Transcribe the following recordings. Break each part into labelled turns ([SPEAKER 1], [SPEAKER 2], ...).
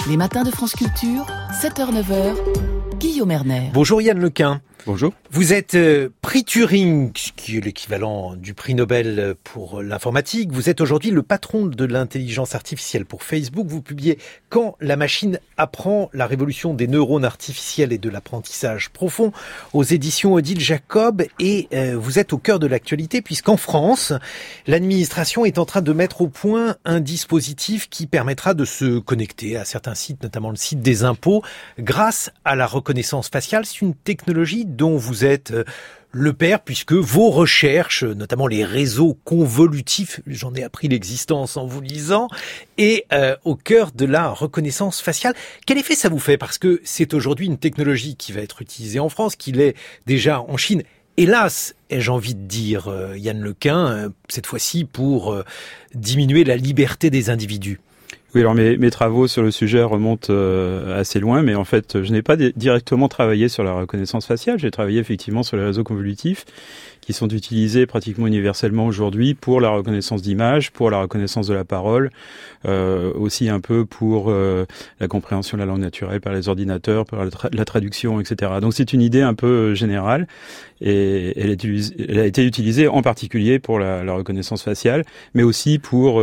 [SPEAKER 1] Les matins de France Culture, 7h-9h, Guillaume Erner.
[SPEAKER 2] Bonjour Yann Lequin.
[SPEAKER 3] Bonjour.
[SPEAKER 2] Vous êtes prix Turing, qui est l'équivalent du prix Nobel pour l'informatique. Vous êtes aujourd'hui le patron de l'intelligence artificielle pour Facebook. Vous publiez « Quand la machine apprend, la révolution des neurones artificiels et de l'apprentissage profond » aux éditions Odile Jacob. Et vous êtes au cœur de l'actualité puisqu'en France, l'administration est en train de mettre au point un dispositif qui permettra de se connecter à certains sites, notamment le site des impôts, grâce à la reconnaissance faciale. C'est une technologie dont vous êtes le père, puisque vos recherches, notamment les réseaux convolutifs, j'en ai appris l'existence en vous lisant, est au cœur de la reconnaissance faciale. Quel effet ça vous fait ? Parce que c'est aujourd'hui une technologie qui va être utilisée en France, qui l'est déjà en Chine. Hélas, ai-je envie de dire, Yann Lequin, cette fois-ci pour diminuer la liberté des individus.
[SPEAKER 3] Oui, alors mes travaux sur le sujet remontent assez loin, mais en fait, je n'ai pas directement travaillé sur la reconnaissance faciale. J'ai travaillé effectivement sur les réseaux convolutifs qui sont utilisés pratiquement universellement aujourd'hui pour la reconnaissance d'images, pour la reconnaissance de la parole, aussi un peu pour la compréhension de la langue naturelle par les ordinateurs, par la traduction, etc. Donc c'est une idée un peu générale et elle a été utilisée en particulier pour la reconnaissance faciale, mais aussi pour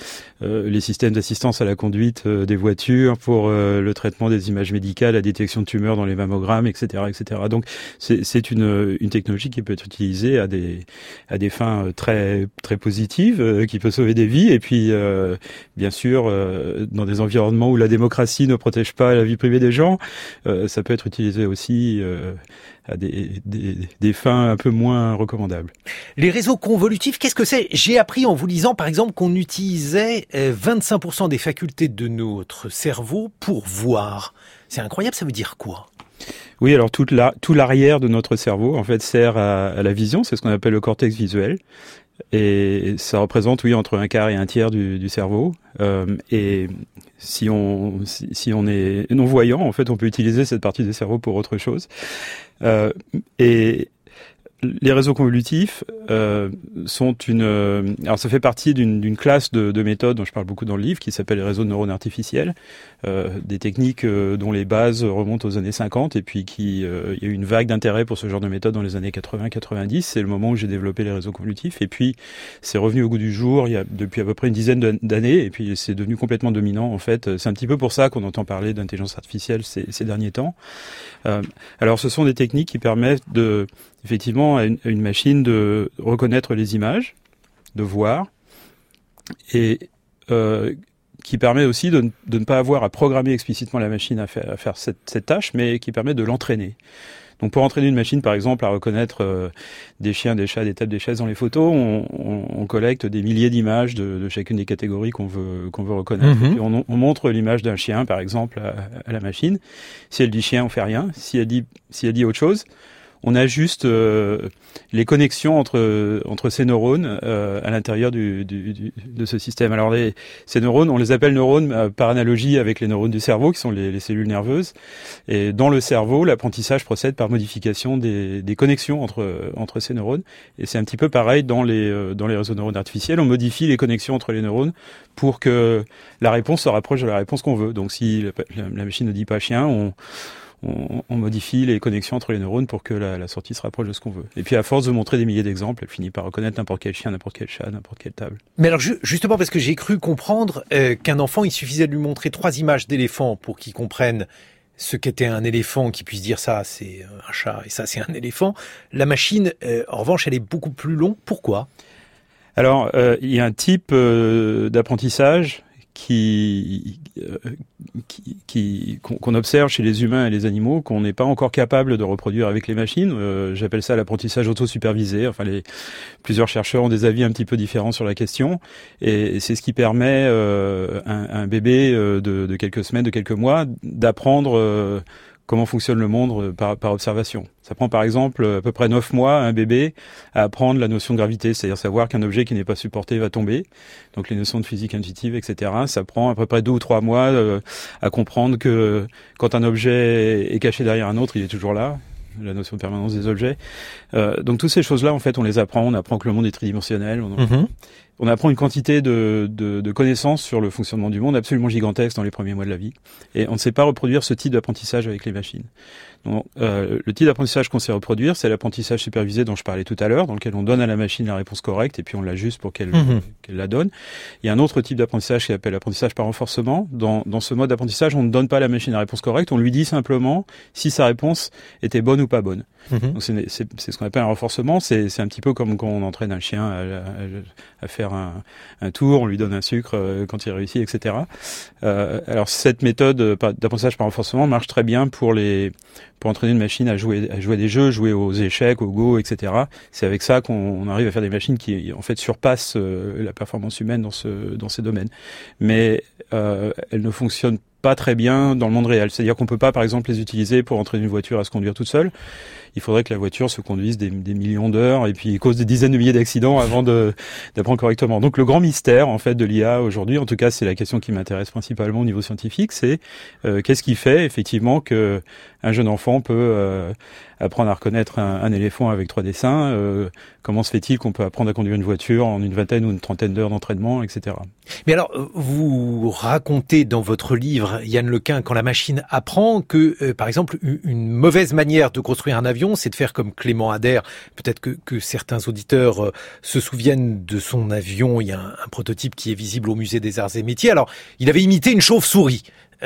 [SPEAKER 3] les systèmes d'assistance à la conduite des voitures, pour le traitement des images médicales, la détection de tumeurs dans les mammogrammes, etc., etc. Donc c'est une technologie qui peut être utilisée à des fins très très positives, qui peut sauver des vies, et puis bien sûr dans des environnements où la démocratie ne protège pas la vie privée des gens, ça peut être utilisé aussi à des fins un peu moins recommandables.
[SPEAKER 2] Les réseaux convolutifs, qu'est-ce que c'est ? J'ai appris en vous lisant, par exemple, qu'on utilisait 25% des facultés de notre cerveau pour voir. C'est incroyable, ça veut dire quoi ?
[SPEAKER 3] Oui, alors tout l'arrière de notre cerveau, en fait, sert à la vision. C'est ce qu'on appelle le cortex visuel. Et ça représente, oui, entre un quart et un tiers du cerveau. Et si on est non-voyant, en fait, on peut utiliser cette partie du cerveau pour autre chose. Et les réseaux convolutifs sont alors ça fait partie d'une classe de méthodes dont je parle beaucoup dans le livre, qui s'appelle les réseaux de neurones artificiels, des techniques dont les bases remontent aux années 50, et puis il y a eu une vague d'intérêt pour ce genre de méthode dans les années 80-90. C'est le moment où j'ai développé les réseaux convolutifs, et puis c'est revenu au goût du jour depuis à peu près une dizaine d'années, et puis c'est devenu complètement dominant en fait. C'est un petit peu pour ça qu'on entend parler d'intelligence artificielle ces derniers temps. Alors ce sont des techniques qui permettent effectivement à une machine de reconnaître les images, de voir, et qui permet aussi de ne pas avoir à programmer explicitement la machine à faire cette tâche, mais qui permet de l'entraîner. Donc pour entraîner une machine, par exemple, à reconnaître des chiens, des chats, des tables, des chaises dans les photos, on collecte des milliers d'images de chacune des catégories qu'on veut reconnaître. Et puis on montre l'image d'un chien, par exemple, à la machine. Si elle dit chien, on fait rien. Si elle dit autre chose, on ajuste les connexions entre ces neurones à l'intérieur de ce système. Alors ces neurones, on les appelle neurones par analogie avec les neurones du cerveau, qui sont les cellules nerveuses. Et dans le cerveau, l'apprentissage procède par modification des connexions entre ces neurones. Et c'est un petit peu pareil dans les réseaux de neurones artificiels. On modifie les connexions entre les neurones pour que la réponse se rapproche de la réponse qu'on veut. Donc si la machine ne dit pas chien, on modifie les connexions entre les neurones pour que la sortie se rapproche de ce qu'on veut. Et puis à force de montrer des milliers d'exemples, elle finit par reconnaître n'importe quel chien, n'importe quel chat, n'importe quelle table.
[SPEAKER 2] Mais alors justement, parce que j'ai cru comprendre qu'un enfant, il suffisait de lui montrer 3 images d'éléphants pour qu'il comprenne ce qu'était un éléphant, qu'il puisse dire ça c'est un chat et ça c'est un éléphant. La machine, en revanche, elle est beaucoup plus longue. Pourquoi ?
[SPEAKER 3] Alors, il y a un type d'apprentissage qu'on observe chez les humains et les animaux, qu'on n'est pas encore capable de reproduire avec les machines. J'appelle ça l'apprentissage auto-supervisé. Enfin, plusieurs chercheurs ont des avis un petit peu différents sur la question, et c'est ce qui permet un bébé de quelques semaines, de quelques mois, d'apprendre comment fonctionne le monde par observation. Ça prend par exemple à peu près 9 mois à un bébé à apprendre la notion de gravité, c'est-à-dire savoir qu'un objet qui n'est pas supporté va tomber. Donc les notions de physique intuitive, etc. Ça prend à peu près 2 ou 3 mois à comprendre que quand un objet est caché derrière un autre, il est toujours là. La notion de permanence des objets. Donc toutes ces choses-là, en fait, on les apprend. On apprend que le monde est tridimensionnel. on apprend une quantité de connaissances sur le fonctionnement du monde absolument gigantesque dans les premiers mois de la vie. Et on ne sait pas reproduire ce type d'apprentissage avec les machines. Donc, le type d'apprentissage qu'on sait reproduire, c'est l'apprentissage supervisé dont je parlais tout à l'heure, dans lequel on donne à la machine la réponse correcte et puis on l'ajuste pour qu'elle la donne. Il y a un autre type d'apprentissage qui s'appelle l'apprentissage par renforcement. Dans ce mode d'apprentissage, on ne donne pas à la machine la réponse correcte, on lui dit simplement si sa réponse était bonne ou pas bonne. Donc c'est ce qu'on appelle un renforcement. C'est un petit peu comme quand on entraîne un chien à faire un tour, on lui donne un sucre quand il réussit, etc. Alors cette méthode d'apprentissage par renforcement marche très bien pour entraîner une machine à jouer des jeux, jouer aux échecs, au go, etc. C'est avec ça qu'on arrive à faire des machines qui en fait surpassent la performance humaine dans ces domaines. Mais elles ne fonctionnent pas très bien dans le monde réel. C'est-à-dire qu'on peut pas, par exemple, les utiliser pour entraîner une voiture à se conduire toute seule. Il faudrait que la voiture se conduise des millions d'heures et puis cause des dizaines de milliers d'accidents avant d'apprendre correctement. Donc le grand mystère, en fait, de l'IA aujourd'hui, en tout cas, c'est la question qui m'intéresse principalement au niveau scientifique, c'est qu'est-ce qui fait, effectivement, que un jeune enfant peut apprendre à reconnaître un éléphant avec 3 dessins. Comment se fait-il qu'on peut apprendre à conduire une voiture en une vingtaine ou une trentaine d'heures d'entraînement, etc.
[SPEAKER 2] Mais alors, vous racontez dans votre livre, Yann Lequin, quand la machine apprend que, par exemple, une mauvaise manière de construire un avion, c'est de faire comme Clément Ader. Peut-être que certains auditeurs se souviennent de son avion. Il y a un prototype qui est visible au musée des Arts et Métiers. Alors, il avait imité une chauve-souris.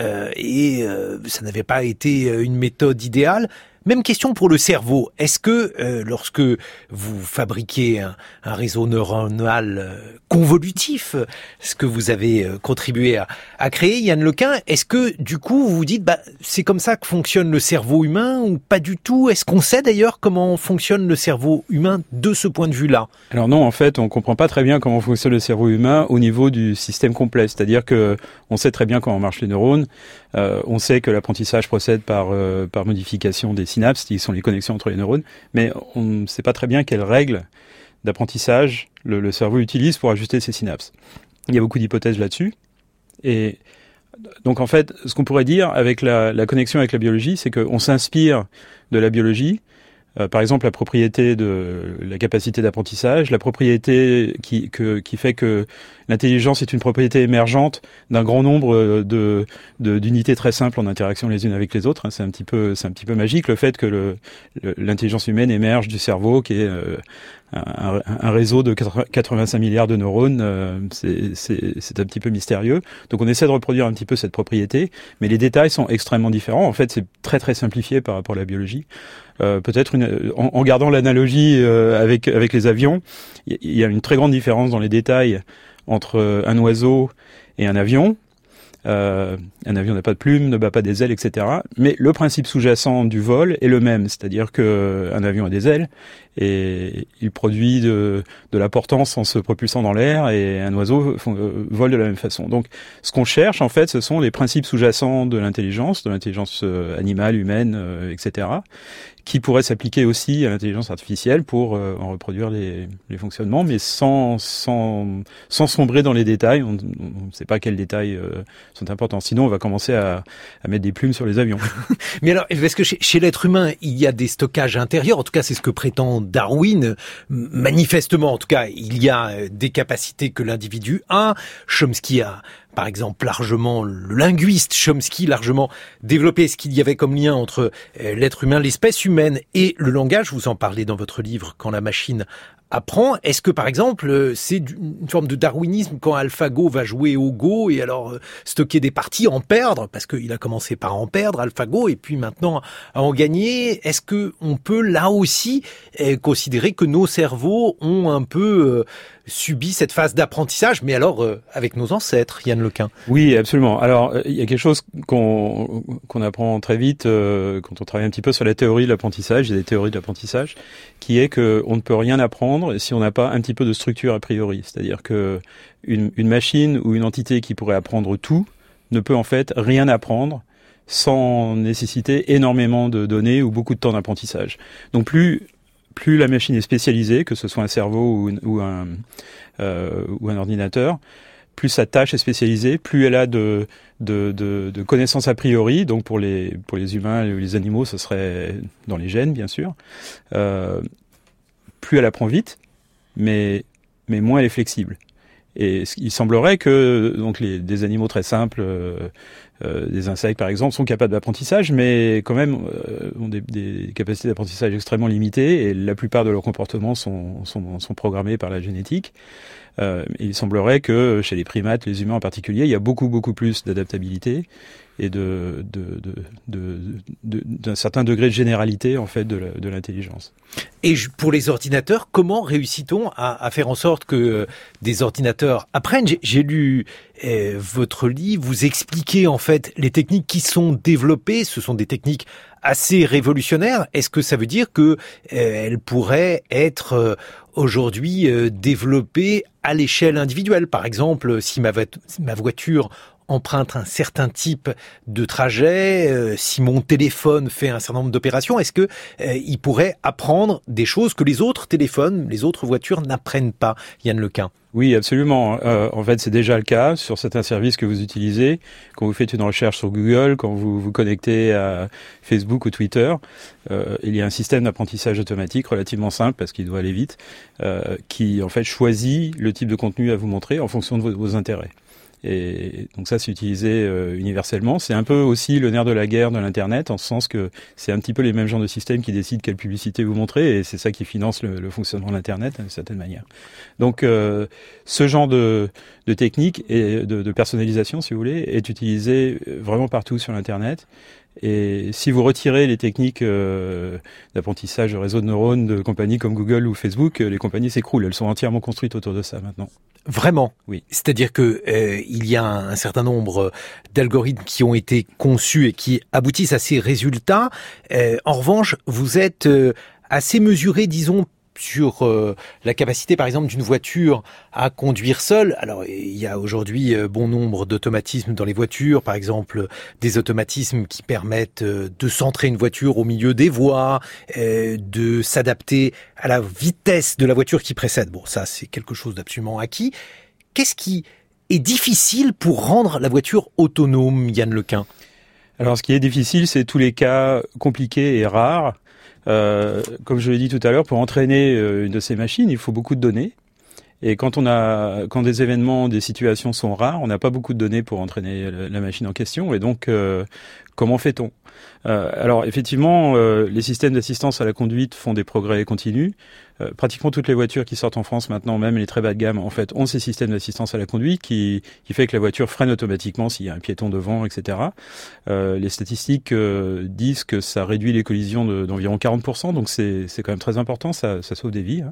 [SPEAKER 2] Ça n'avait pas été une méthode idéale. Même question pour le cerveau. Est-ce que lorsque vous fabriquez un réseau neuronal convolutif, ce que vous avez contribué à créer, Yann Lequin, est-ce que du coup vous vous dites c'est comme ça que fonctionne le cerveau humain ou pas du tout? Est-ce qu'on sait d'ailleurs comment fonctionne le cerveau humain de ce point de vue-là?
[SPEAKER 3] Alors non, en fait, on comprend pas très bien comment fonctionne le cerveau humain au niveau du système complet. C'est-à-dire que on sait très bien comment marchent les neurones. On sait que l'apprentissage procède par modification des synapses, qui sont les connexions entre les neurones, mais on ne sait pas très bien quelles règles d'apprentissage le cerveau utilise pour ajuster ses synapses. Il y a beaucoup d'hypothèses là-dessus. Et donc en fait, ce qu'on pourrait dire avec la connexion avec la biologie, c'est qu'on s'inspire de la biologie. Par exemple, la propriété de la capacité d'apprentissage, la propriété qui fait que l'intelligence est une propriété émergente d'un grand nombre d'unités très simples en interaction les unes avec les autres. C'est un petit peu magique le fait que l'intelligence humaine émerge du cerveau, qui est un réseau de 85 milliards de neurones. C'est un petit peu mystérieux. Donc on essaie de reproduire un petit peu cette propriété, mais les détails sont extrêmement différents. En fait, c'est très très simplifié par rapport à la biologie. Peut-être en gardant l'analogie avec les avions, il y a une très grande différence dans les détails entre un oiseau et un avion. Un avion n'a pas de plumes, ne bat pas des ailes, etc. Mais le principe sous-jacent du vol est le même, c'est-à-dire que un avion a des ailes et il produit de la portance en se propulsant dans l'air, et un oiseau vole de la même façon. Donc, ce qu'on cherche, en fait, ce sont les principes sous-jacents de l'intelligence animale, humaine, etc., qui pourraient s'appliquer aussi à l'intelligence artificielle pour en reproduire les fonctionnements, mais sans sombrer dans les détails. On ne sait pas quels détails sont importants. Sinon, on va commencer à mettre des plumes sur les avions.
[SPEAKER 2] Mais alors, est-ce que chez l'être humain, il y a des stockages intérieurs? En tout cas, c'est ce que prétend Darwin. Manifestement, en tout cas, il y a des capacités que l'individu a. Chomsky a, par exemple, le linguiste Chomsky, largement développé ce qu'il y avait comme lien entre l'être humain, l'espèce humaine et le langage. Vous en parlez dans votre livre, Quand la machine apprend. Est-ce que, par exemple, c'est une forme de darwinisme quand AlphaGo va jouer au Go et alors stocker des parties, en perdre, parce qu'il a commencé par en perdre, AlphaGo, et puis maintenant à en gagner? Est-ce que on peut là aussi considérer que nos cerveaux ont un peu subi cette phase d'apprentissage, mais alors avec nos ancêtres, Yann Lequin?
[SPEAKER 3] Oui, absolument. Alors, il y a quelque chose qu'on apprend très vite quand on travaille un petit peu sur la théorie de l'apprentissage, il y a des théories de l'apprentissage, qui est qu'on ne peut rien apprendre si on n'a pas un petit peu de structure a priori. C'est-à-dire que une machine ou une entité qui pourrait apprendre tout ne peut en fait rien apprendre sans nécessiter énormément de données ou beaucoup de temps d'apprentissage. Donc plus la machine est spécialisée, que ce soit un cerveau ou un ordinateur, plus sa tâche est spécialisée, plus elle a de connaissances a priori. Donc pour les humains ou les animaux, ce serait dans les gènes, bien sûr. Plus elle apprend vite, mais moins elle est flexible. Et il semblerait que donc des animaux très simples, des insectes par exemple, sont capables d'apprentissage, mais quand même ont des capacités d'apprentissage extrêmement limitées, et la plupart de leurs comportements sont programmés par la génétique. Il semblerait que chez les primates, les humains en particulier, il y a beaucoup plus d'adaptabilité et d'un certain degré de généralité en fait de l'intelligence.
[SPEAKER 2] Et pour les ordinateurs, comment réussit-on à faire en sorte que des ordinateurs apprennent ? J'ai lu votre livre, vous expliquez en fait les techniques qui sont développées. Ce sont des techniques assez révolutionnaires. Est-ce que ça veut dire que elles pourraient être aujourd'hui développées à l'échelle individuelle ? Par exemple, si ma voiture emprunte un certain type de trajet, si mon téléphone fait un certain nombre d'opérations, est-ce que il pourrait apprendre des choses que les autres téléphones, les autres voitures n'apprennent pas, Yann Lequin ?
[SPEAKER 3] Oui, absolument. En fait, c'est déjà le cas sur certains services que vous utilisez. Quand vous faites une recherche sur Google, quand vous vous connectez à Facebook ou Twitter, il y a un système d'apprentissage automatique relativement simple, parce qu'il doit aller vite, qui en fait choisit le type de contenu à vous montrer en fonction de vos intérêts. Et donc ça, c'est utilisé universellement. C'est un peu aussi le nerf de la guerre de l'Internet, en ce sens que c'est un petit peu les mêmes genres de systèmes qui décident quelle publicité vous montrer, et c'est ça qui finance le fonctionnement de l'Internet d'une certaine manière. Donc ce genre de technique et de personnalisation, si vous voulez, est utilisé vraiment partout sur l'Internet. Et si vous retirez les techniques d'apprentissage de réseau de neurones de compagnies comme Google ou Facebook, les compagnies s'écroulent. Elles sont entièrement construites autour de ça maintenant.
[SPEAKER 2] Vraiment ?
[SPEAKER 3] Oui.
[SPEAKER 2] C'est-à-dire que il y a un certain nombre d'algorithmes qui ont été conçus et qui aboutissent à ces résultats. En revanche, vous êtes assez mesuré, disons, sur la capacité, par exemple, d'une voiture à conduire seule. Alors, il y a aujourd'hui bon nombre d'automatismes dans les voitures, par exemple, des automatismes qui permettent de centrer une voiture au milieu des voies, de s'adapter à la vitesse de la voiture qui précède. Bon, ça, c'est quelque chose d'absolument acquis. Qu'est-ce qui est difficile pour rendre la voiture autonome, Yann Lequin ?
[SPEAKER 3] Alors, ce qui est difficile, c'est tous les cas compliqués et rares. Comme je l'ai dit tout à l'heure, pour entraîner une de ces machines, il faut beaucoup de données. Et quand des événements, des situations sont rares, on n'a pas beaucoup de données pour entraîner la machine en question. Et donc, comment fait-on ? Alors, effectivement, les systèmes d'assistance à la conduite font des progrès continus. Pratiquement toutes les voitures qui sortent en France maintenant, même les très bas de gamme, en fait, ont ces systèmes d'assistance à la conduite qui fait que la voiture freine automatiquement s'il y a un piéton devant, etc. Les statistiques disent que ça réduit les collisions d'environ 40%, donc c'est quand même très important, ça sauve des vies.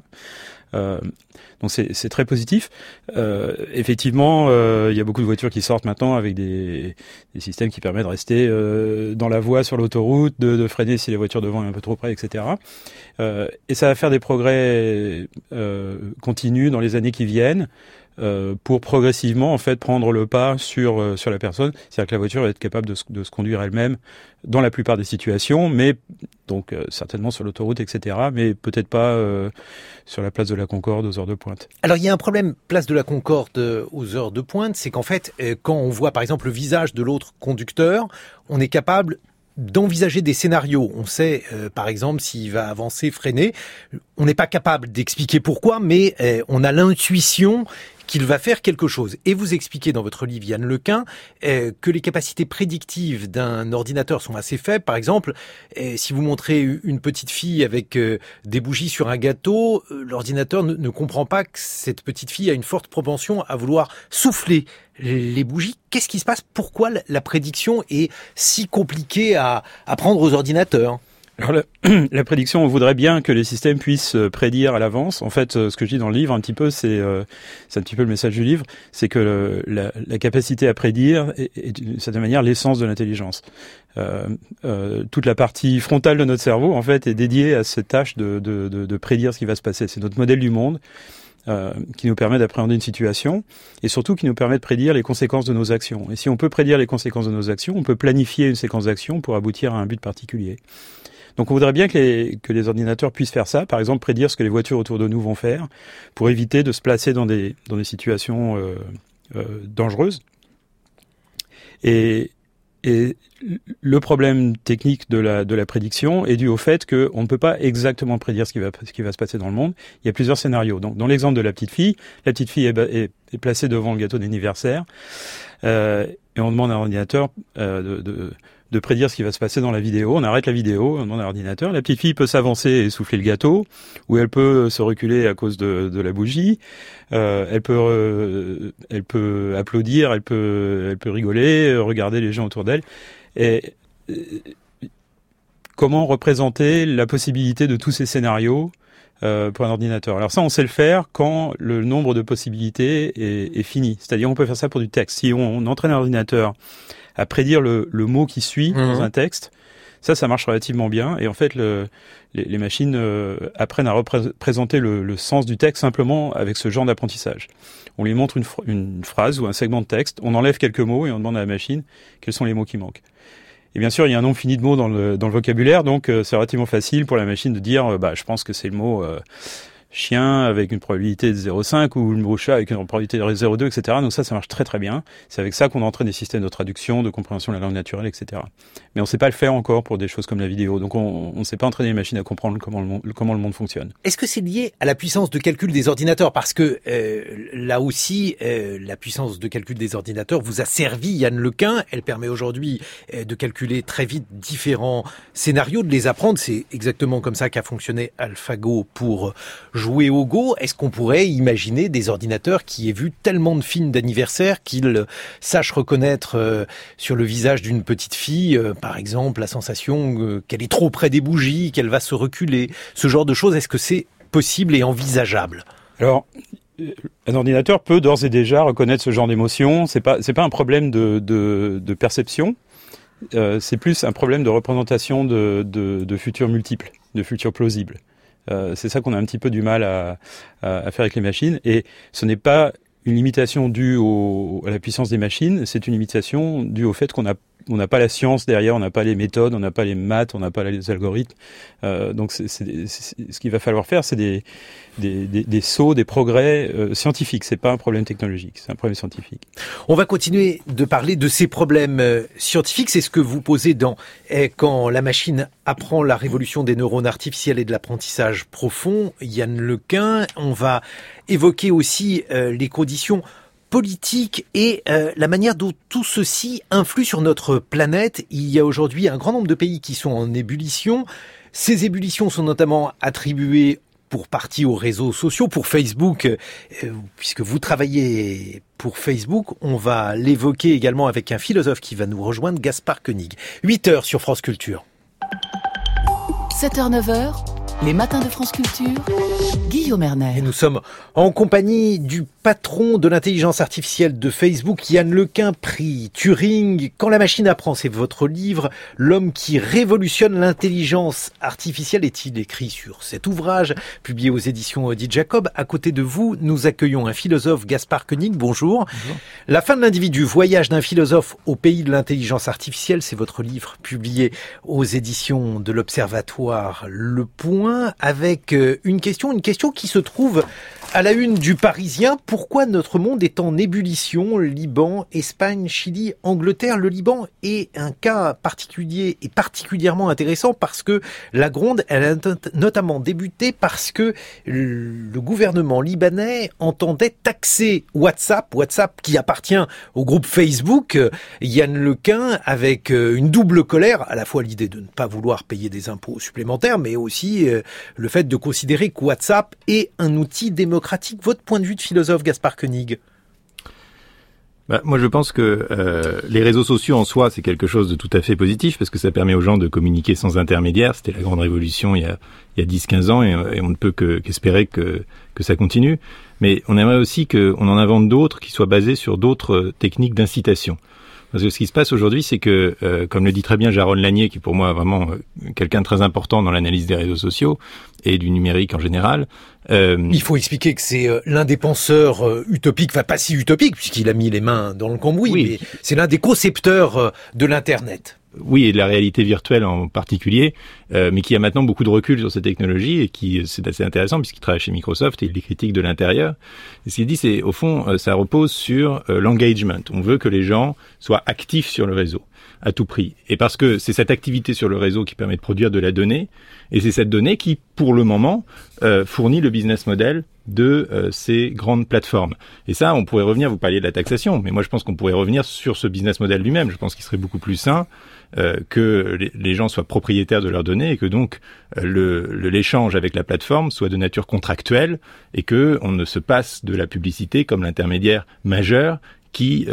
[SPEAKER 3] Donc c'est très positif. Effectivement, il y a beaucoup de voitures qui sortent maintenant avec des systèmes qui permettent de rester dans la voie sur l'autoroute, de freiner si la voiture devant est un peu trop près, etc. Et ça va faire des progrès continus dans les années qui viennent. Pour progressivement en fait prendre le pas sur la personne, c'est-à-dire que la voiture va être capable de se conduire elle-même dans la plupart des situations, mais donc certainement sur l'autoroute, etc., mais peut-être pas sur la place de la Concorde aux heures de pointe.
[SPEAKER 2] Alors il y a un problème, place de la Concorde aux heures de pointe, c'est qu'en fait quand on voit par exemple le visage de l'autre conducteur, on est capable d'envisager des scénarios. On sait, par exemple, s'il va avancer, freiner. On n'est pas capable d'expliquer pourquoi, mais on a l'intuition qu'il va faire quelque chose. Et vous expliquez dans votre livre, Yann Lequin, que les capacités prédictives d'un ordinateur sont assez faibles. Par exemple, si vous montrez une petite fille avec des bougies sur un gâteau, l'ordinateur ne comprend pas que cette petite fille a une forte propension à vouloir souffler les bougies. Qu'est-ce qui se passe ? Pourquoi la prédiction est si compliquée à prendre aux ordinateurs ?
[SPEAKER 3] Alors la prédiction, on voudrait bien que les systèmes puissent prédire à l'avance. En fait, ce que je dis dans le livre un petit peu, c'est un petit peu le message du livre, c'est que la capacité à prédire est d'une certaine manière l'essence de l'intelligence. Toute la partie frontale de notre cerveau, en fait, est dédiée à cette tâche de prédire ce qui va se passer. C'est notre modèle du monde. Qui nous permet d'appréhender une situation et surtout qui nous permet de prédire les conséquences de nos actions. Et si on peut prédire les conséquences de nos actions, on peut planifier une séquence d'actions pour aboutir à un but particulier. Donc on voudrait bien que les ordinateurs puissent faire ça, par exemple prédire ce que les voitures autour de nous vont faire pour éviter de se placer dans des situations dangereuses. Et Et le problème technique de la prédiction est dû au fait qu'on ne peut pas exactement prédire ce qui va se passer dans le monde. Il y a plusieurs scénarios. Donc, dans l'exemple de la petite fille est placée devant le gâteau d'anniversaire, et on demande à un ordinateur de prédire ce qui va se passer dans la vidéo. On arrête la vidéo, on demande à l'ordinateur. La petite fille peut s'avancer et souffler le gâteau, ou elle peut se reculer à cause de la bougie. Elle peut applaudir, elle peut rigoler, regarder les gens autour d'elle. Et comment représenter la possibilité de tous ces scénarios pour un ordinateur? Alors ça, on sait le faire quand le nombre de possibilités est fini. C'est-à-dire, on peut faire ça pour du texte. Si on entraîne un ordinateur à prédire le mot qui suit dans un texte, ça marche relativement bien. Et en fait, les machines apprennent à représenter le sens du texte simplement avec ce genre d'apprentissage. On lui montre une phrase ou un segment de texte, on enlève quelques mots et on demande à la machine quels sont les mots qui manquent. Et bien sûr, il y a un nombre fini de mots dans le vocabulaire, donc c'est relativement facile pour la machine de dire je pense que c'est le mot chien avec une probabilité de 0,5 ou le mot chat avec une probabilité de 0,2, etc. Donc ça marche très très bien. C'est avec ça qu'on entraîne des systèmes de traduction, de compréhension de la langue naturelle, etc. Mais on ne sait pas le faire encore pour des choses comme la vidéo. Donc on ne sait pas entraîner les machines à comprendre comment le monde fonctionne.
[SPEAKER 2] Est-ce que c'est lié à la puissance de calcul des ordinateurs? Parce que là aussi, la puissance de calcul des ordinateurs vous a servi, Yann Lequin. Elle permet aujourd'hui de calculer très vite différents scénarios, de les apprendre. C'est exactement comme ça qu'a fonctionné AlphaGo pour jouer au Go. Est-ce qu'on pourrait imaginer des ordinateurs qui aient vu tellement de films d'anniversaire qu'ils sachent reconnaître sur le visage d'une petite fille, par exemple, la sensation qu'elle est trop près des bougies, qu'elle va se reculer, ce genre de choses? Est-ce que c'est possible et envisageable?
[SPEAKER 3] Alors, un ordinateur peut d'ores et déjà reconnaître ce genre d'émotion. C'est pas un problème de perception. C'est plus un problème de représentation de futurs multiples, de futurs plausibles. C'est ça qu'on a un petit peu du mal à faire avec les machines. Et ce n'est pas une limitation due à la puissance des machines, c'est une limitation due au fait qu'on n'a pas la science derrière, on n'a pas les méthodes, on n'a pas les maths, on n'a pas les algorithmes. Donc ce qu'il va falloir faire, c'est des sauts, des progrès scientifiques. C'est pas un problème technologique, c'est un problème scientifique.
[SPEAKER 2] On va continuer de parler de ces problèmes scientifiques. C'est ce que vous posez dans Quand la machine apprend, la révolution des neurones artificiels et de l'apprentissage profond. Yann Lequin, on va évoquer aussi les conditions politique et la manière dont tout ceci influe sur notre planète. Il y a aujourd'hui un grand nombre de pays qui sont en ébullition. Ces ébullitions sont notamment attribuées pour partie aux réseaux sociaux, pour Facebook, puisque vous travaillez pour Facebook. On va l'évoquer également avec un philosophe qui va nous rejoindre, Gaspard Koenig. 8h sur France Culture.
[SPEAKER 1] 7h, 9h, les matins de France Culture, Guillaume Erner.
[SPEAKER 2] Et nous sommes en compagnie du patron de l'intelligence artificielle de Facebook, Yann Lequin, prix Turing. Quand la machine apprend, c'est votre livre. L'homme qui révolutionne l'intelligence artificielle est-il écrit sur cet ouvrage, publié aux éditions Odile Jacob. À côté de vous, nous accueillons un philosophe, Gaspard Koenig. Bonjour. Bonjour. La fin de l'individu, voyage d'un philosophe au pays de l'intelligence artificielle, c'est votre livre publié aux éditions de l'Observatoire Le Point, avec une question qui se trouve à la une du Parisien. Pourquoi notre monde est en ébullition? Liban, Espagne, Chili, Angleterre. Le Liban est un cas particulier et particulièrement intéressant parce que la gronde, elle a notamment débuté parce que le gouvernement libanais entendait taxer WhatsApp qui appartient au groupe Facebook. Yann Lequin, avec une double colère, à la fois l'idée de ne pas vouloir payer des impôts supplémentaires, mais aussi le fait de considérer que WhatsApp est un outil démocratique. Votre point de vue de philosophe, Gaspard Koenig?
[SPEAKER 4] Moi, je pense que les réseaux sociaux en soi, c'est quelque chose de tout à fait positif parce que ça permet aux gens de communiquer sans intermédiaire. C'était la grande révolution il y a 10-15 ans et on ne peut qu'espérer que ça continue. Mais on aimerait aussi qu'on en invente d'autres qui soient basés sur d'autres techniques d'incitation. Parce que ce qui se passe aujourd'hui, c'est que, comme le dit très bien Jaron Lanier, qui est pour moi vraiment quelqu'un de très important dans l'analyse des réseaux sociaux et du numérique en général.
[SPEAKER 2] Il faut expliquer que c'est l'un des penseurs utopiques, enfin pas si utopique, puisqu'il a mis les mains dans le cambouis, oui. Mais c'est l'un des concepteurs de l'Internet.
[SPEAKER 4] oui, et de la réalité virtuelle en particulier, mais qui a maintenant beaucoup de recul sur ces technologies et qui, c'est assez intéressant puisqu'il travaille chez Microsoft et il les critique de l'intérieur. Et ce qu'il dit, c'est, au fond, ça repose sur l'engagement. On veut que les gens soient actifs sur le réseau, à tout prix. Et parce que c'est cette activité sur le réseau qui permet de produire de la donnée, et c'est cette donnée qui, pour le moment, fournit le business model de ces grandes plateformes. Et ça, on pourrait revenir, vous parliez de la taxation, mais moi je pense qu'on pourrait revenir sur ce business model lui-même. Je pense qu'il serait beaucoup plus sain que les gens soient propriétaires de leurs données et que donc l'échange avec la plateforme soit de nature contractuelle et que on ne se passe de la publicité comme l'intermédiaire majeur qui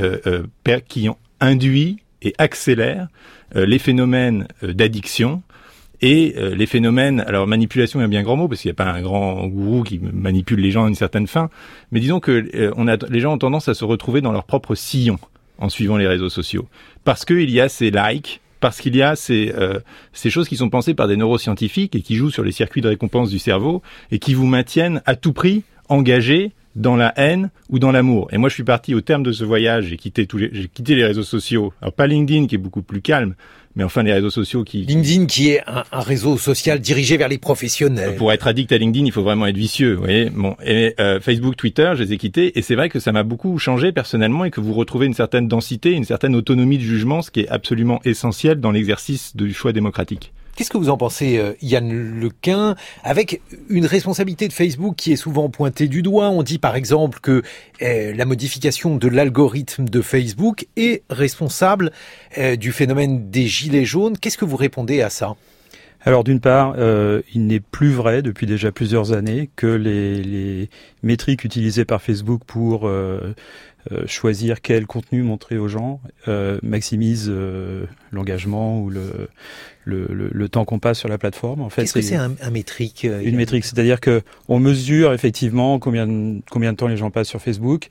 [SPEAKER 4] induit et accélère les phénomènes d'addiction et les phénomènes, alors manipulation est un bien grand mot parce qu'il n'y a pas un grand gourou qui manipule les gens à une certaine fin, mais disons que les gens ont tendance à se retrouver dans leur propre sillon en suivant les réseaux sociaux parce qu'il y a ces likes, parce qu'il y a ces choses qui sont pensées par des neuroscientifiques et qui jouent sur les circuits de récompense du cerveau et qui vous maintiennent à tout prix engagés dans la haine ou dans l'amour. Et moi, je suis parti au terme de ce voyage, j'ai quitté les réseaux sociaux. Alors, pas LinkedIn, qui est beaucoup plus calme, mais enfin, les réseaux sociaux qui...
[SPEAKER 2] LinkedIn, qui est un réseau social dirigé vers les professionnels.
[SPEAKER 4] Pour être addict à LinkedIn, il faut vraiment être vicieux, vous voyez. Bon. Et Facebook, Twitter, je les ai quittés, et c'est vrai que ça m'a beaucoup changé personnellement, et que vous retrouvez une certaine densité, une certaine autonomie de jugement, ce qui est absolument essentiel dans l'exercice du choix démocratique.
[SPEAKER 2] Qu'est-ce que vous en pensez, Yann Lequin, avec une responsabilité de Facebook qui est souvent pointée du doigt? On dit par exemple que la modification de l'algorithme de Facebook est responsable du phénomène des gilets jaunes. Qu'est-ce que vous répondez à ça?
[SPEAKER 3] Alors d'une part, il n'est plus vrai depuis déjà plusieurs années que les métriques utilisées par Facebook pour choisir quel contenu montrer aux gens maximisent l'engagement ou le temps qu'on passe sur la plateforme. En fait,
[SPEAKER 2] qu'est-ce que c'est un métrique?
[SPEAKER 3] Une métrique, c'est-à-dire que on mesure effectivement combien de temps les gens passent sur Facebook,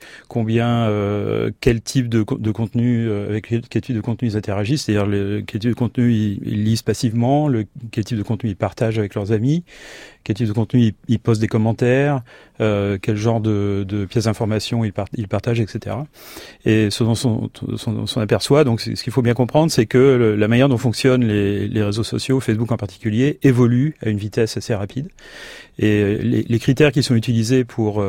[SPEAKER 3] quel type de contenu avec quel type de contenu ils interagissent, c'est-à-dire quel type de contenu ils lisent passivement, quel type de contenu ils partagent avec leurs amis, quel type de contenu ils postent des commentaires, quel genre de pièces d'information ils partagent, etc. Et ce dont on aperçoit, donc ce qu'il faut bien comprendre, c'est que la manière dont fonctionnent les réseaux sociaux, Facebook en particulier, évolue à une vitesse assez rapide. Et les critères qui sont utilisés pour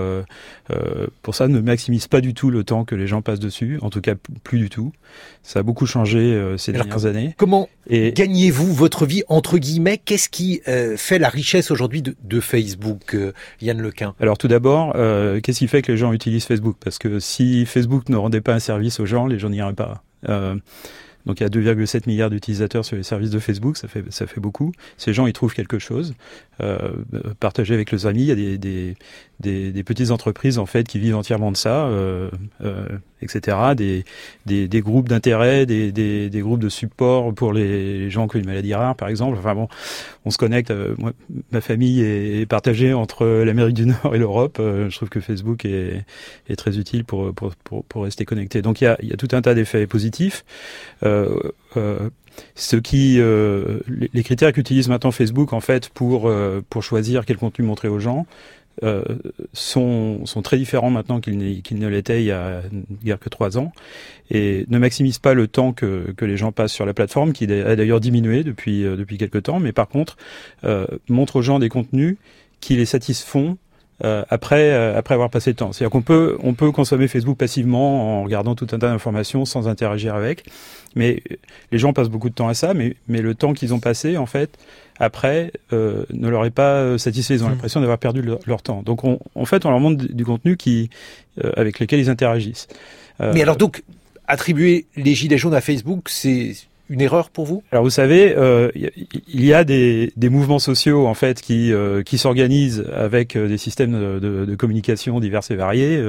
[SPEAKER 3] ça ne maximisent pas du tout le temps que les gens passent dessus, en tout cas plus du tout. Ça a beaucoup changé ces dernières années.
[SPEAKER 2] Comment gagnez-vous votre vie, entre guillemets? Qu'est-ce qui fait la richesse aujourd'hui de Facebook, Yann Lequin?
[SPEAKER 3] Alors tout d'abord, qu'est-ce qui fait que les gens utilisent Facebook? Parce que si Facebook ne rendait pas un service aux gens, les gens n'iraient pas. Donc il y a 2,7 milliards d'utilisateurs sur les services de Facebook, ça fait beaucoup. Ces gens, ils trouvent quelque chose, partagé avec leurs amis. Il y a des petites entreprises en fait qui vivent entièrement de ça, etc. Des groupes d'intérêt, des groupes de support pour les gens qui ont une maladie rare, par exemple. Enfin bon, on se connecte. Moi, ma famille est partagée entre l'Amérique du Nord et l'Europe. Je trouve que Facebook est très utile pour rester connecté. Donc il y a tout un tas d'effets positifs. Les critères qu'utilise maintenant Facebook en fait pour choisir quel contenu montrer aux gens sont très différents maintenant qu'ils ne l'étaient il y a guère que 3 ans et ne maximisent pas le temps que les gens passent sur la plateforme, qui a d'ailleurs diminué depuis quelques temps, mais par contre montre aux gens des contenus qui les satisfont après avoir passé le temps. C'est-à-dire qu'on peut consommer Facebook passivement en regardant tout un tas d'informations sans interagir avec, mais les gens passent beaucoup de temps à ça, mais le temps qu'ils ont passé, en fait, après, ne leur est pas satisfait. Ils ont l'impression d'avoir perdu leur temps. Donc, en fait, on leur montre du contenu avec lequel ils interagissent.
[SPEAKER 2] Mais alors donc, attribuer les gilets jaunes à Facebook, c'est une erreur pour vous?
[SPEAKER 3] Alors vous savez, il y a des mouvements sociaux en fait qui s'organisent avec des systèmes de communication divers et variés,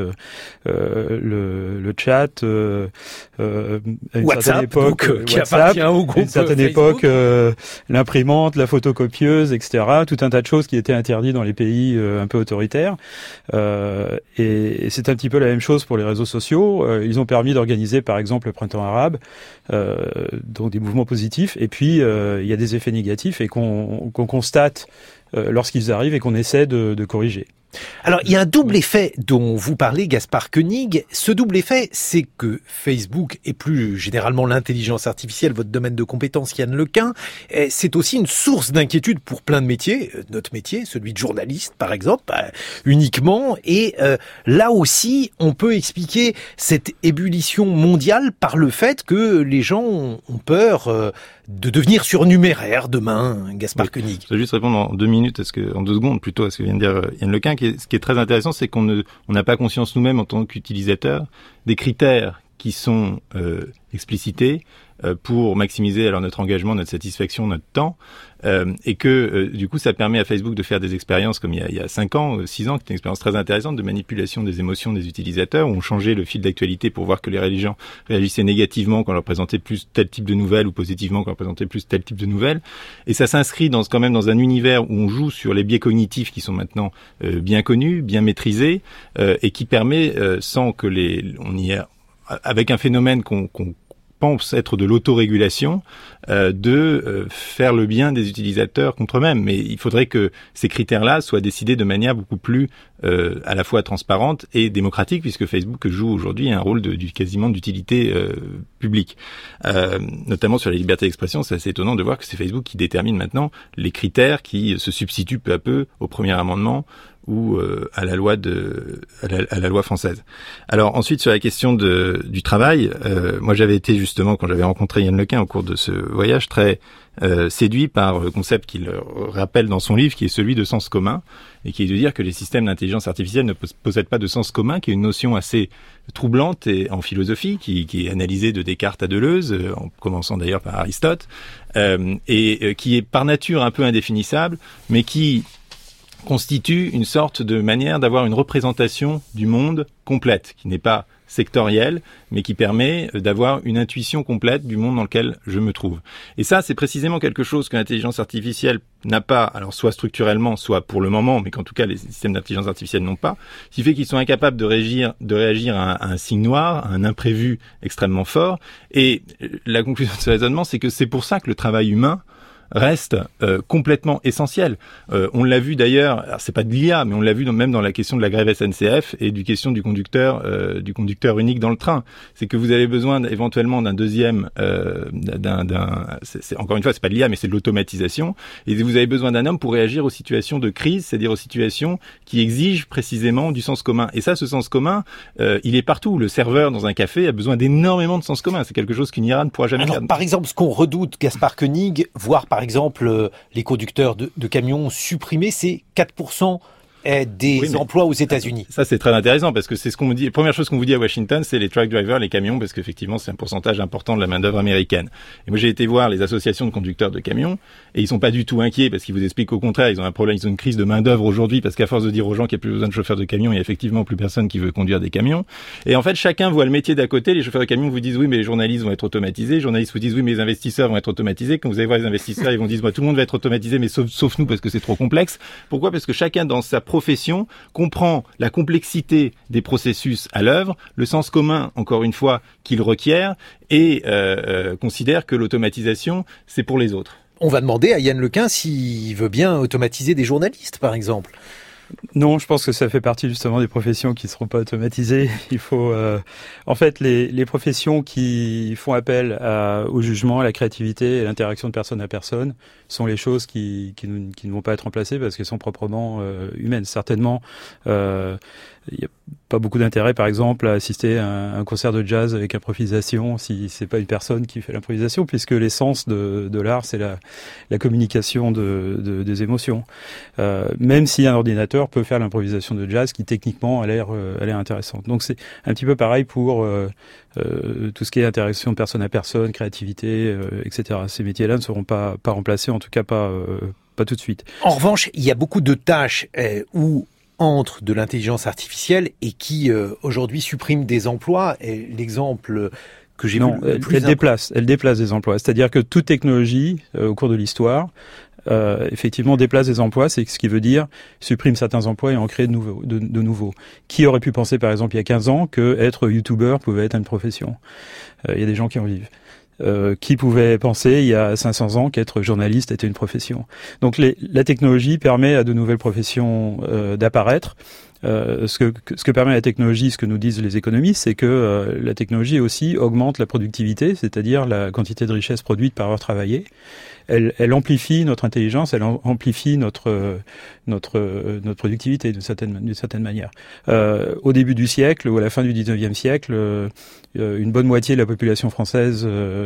[SPEAKER 3] le chat, à une
[SPEAKER 2] WhatsApp,
[SPEAKER 3] certaine époque,
[SPEAKER 2] donc, qui appartient au groupe,
[SPEAKER 3] à une certaine époque, l'imprimante, la photocopieuse, etc. Tout un tas de choses qui étaient interdites dans les pays un peu autoritaires. Et c'est un petit peu la même chose pour les réseaux sociaux. Ils ont permis d'organiser, par exemple, le printemps arabe, donc des mouvements positifs, et puis il y a des effets négatifs et qu'on constate lorsqu'ils arrivent et qu'on essaie de corriger.
[SPEAKER 2] Alors, il y a un double effet dont vous parlez, Gaspard Koenig. Ce double effet, c'est que Facebook et plus généralement l'intelligence artificielle, votre domaine de compétence, Yann Lequin, c'est aussi une source d'inquiétude pour plein de métiers. Notre métier, celui de journaliste, par exemple, uniquement. Et là aussi, on peut expliquer cette ébullition mondiale par le fait que les gens ont peur de devenir surnuméraire demain, Gaspard Koenig.
[SPEAKER 4] Je vais juste répondre en 2 minutes, en 2 secondes plutôt, à ce que vient de dire Yann Lequin. Ce qui est très intéressant, c'est qu'on n'a pas conscience nous-mêmes en tant qu'utilisateurs des critères qui sont explicités pour maximiser alors notre engagement, notre satisfaction, notre temps, et que du coup ça permet à Facebook de faire des expériences comme il y a 5 ans, 6 ans, qui est une expérience très intéressante de manipulation des émotions des utilisateurs, où on changeait le fil d'actualité pour voir que les gens réagissaient négativement quand on leur présentait plus tel type de nouvelles ou positivement quand on leur présentait plus tel type de nouvelles. Et ça s'inscrit quand même dans un univers où on joue sur les biais cognitifs qui sont maintenant bien connus, bien maîtrisés, et qui permet, sans que avec un phénomène qu'on pense être de l'autorégulation, de faire le bien des utilisateurs contre eux-mêmes. Mais il faudrait que ces critères-là soient décidés de manière beaucoup plus à la fois transparente et démocratique, puisque Facebook joue aujourd'hui un rôle quasiment d'utilité publique. Notamment sur la liberté d'expression, c'est assez étonnant de voir que c'est Facebook qui détermine maintenant les critères qui se substituent peu à peu au premier amendement ou à la loi française. Alors ensuite, sur la question du travail, moi j'avais été justement, quand j'avais rencontré Yann Lequin au cours de ce voyage, très séduit par le concept qu'il rappelle dans son livre, qui est celui de sens commun, et qui est de dire que les systèmes d'intelligence artificielle ne possèdent pas de sens commun, qui est une notion assez troublante en philosophie, qui est analysée de Descartes à Deleuze, en commençant d'ailleurs par Aristote, et qui est par nature un peu indéfinissable, mais qui constitue une sorte de manière d'avoir une représentation du monde complète, qui n'est pas sectorielle, mais qui permet d'avoir une intuition complète du monde dans lequel je me trouve. Et ça, c'est précisément quelque chose que l'intelligence artificielle n'a pas, alors soit structurellement, soit pour le moment, mais qu'en tout cas les systèmes d'intelligence artificielle n'ont pas, ce qui fait qu'ils sont incapables de réagir à un signe noir, à un imprévu extrêmement fort. Et la conclusion de ce raisonnement, c'est que c'est pour ça que le travail humain reste complètement essentiel. On l'a vu d'ailleurs, alors c'est pas de l'IA, mais on l'a vu même dans la question de la grève SNCF et du question du conducteur unique dans le train. C'est que vous avez besoin éventuellement d'un deuxième, encore une fois, c'est pas de l'IA, mais c'est de l'automatisation. Et vous avez besoin d'un homme pour réagir aux situations de crise, c'est-à-dire aux situations qui exigent précisément du sens commun. Et ça, ce sens commun, il est partout. Le serveur dans un café a besoin d'énormément de sens commun. C'est quelque chose qu'une IA ne pourra jamais faire.
[SPEAKER 2] Par exemple, ce qu'on redoute, Gaspard Koenig, voire par exemple les conducteurs de camions supprimés, c'est 4% des emplois aux États-Unis.
[SPEAKER 4] Ça, c'est très intéressant parce que c'est ce qu'on dit. La première chose qu'on vous dit à Washington, c'est les truck drivers, les camions, parce qu'effectivement, c'est un pourcentage important de la main-d'œuvre américaine. Et moi, j'ai été voir les associations de conducteurs de camions et ils sont pas du tout inquiets parce qu'ils vous expliquent qu'au contraire, ils ont un problème, ils ont une crise de main-d'œuvre aujourd'hui parce qu'à force de dire aux gens qu'il n'y a plus besoin de chauffeurs de camions, il y a effectivement plus personne qui veut conduire des camions. Et en fait, chacun voit le métier d'à côté. Les chauffeurs de camions vous disent oui, mais les journalistes vont être automatisés. Les journalistes vous disent oui, mais les investisseurs vont être automatisés. Quand vous allez voir les investisseurs, ils vont dire tout le monde va être automatisé, mais sauf nous parce que c'est trop complexe. Pourquoi? Parce que chacun dans sa profession comprend la complexité des processus à l'œuvre, le sens commun, encore une fois, qu'il requiert, et considère que l'automatisation, c'est pour les autres.
[SPEAKER 2] On va demander à Yann Lequin s'il veut bien automatiser des journalistes, par exemple.
[SPEAKER 3] Non, je pense que ça fait partie justement des professions qui ne seront pas automatisées. Il faut, en fait, les professions qui font appel au jugement, à la créativité et à l'interaction de personne à personne sont les choses qui ne vont pas être remplacées parce qu'elles sont proprement humaines. Certainement, il n'y a pas beaucoup d'intérêt, par exemple, à assister à un concert de jazz avec improvisation si c'est pas une personne qui fait l'improvisation, puisque l'essence de l'art, c'est la communication des émotions. Même si un ordinateur peut faire l'improvisation de jazz, qui techniquement a l'air intéressante. Donc c'est un petit peu pareil pour tout ce qui est interaction de personne à personne, créativité, etc. Ces métiers-là ne seront pas remplacés, en tout cas pas tout de suite.
[SPEAKER 2] En revanche, il y a beaucoup de tâches où entre de l'intelligence artificielle et qui aujourd'hui supprime des emplois. Et l'exemple que j'ai vu le plus
[SPEAKER 3] elle déplace des emplois. C'est-à-dire que toute technologie au cours de l'histoire effectivement déplace des emplois, c'est ce qui veut dire supprime certains emplois et en crée de nouveaux. Qui aurait pu penser par exemple il y a 15 ans que être youtubeur pouvait être une profession? Il y a des gens qui en vivent. Qui pouvait penser il y a 500 ans qu'être journaliste était une profession. Donc la technologie permet à de nouvelles professions d'apparaître. Ce que permet la technologie, ce que nous disent les économistes, c'est que la technologie aussi augmente la productivité, c'est-à-dire la quantité de richesse produite par heure travaillée. Elle amplifie notre intelligence, elle amplifie notre productivité d'une certaine manière. Au début du siècle ou à la fin du 19e siècle, une bonne moitié de la population française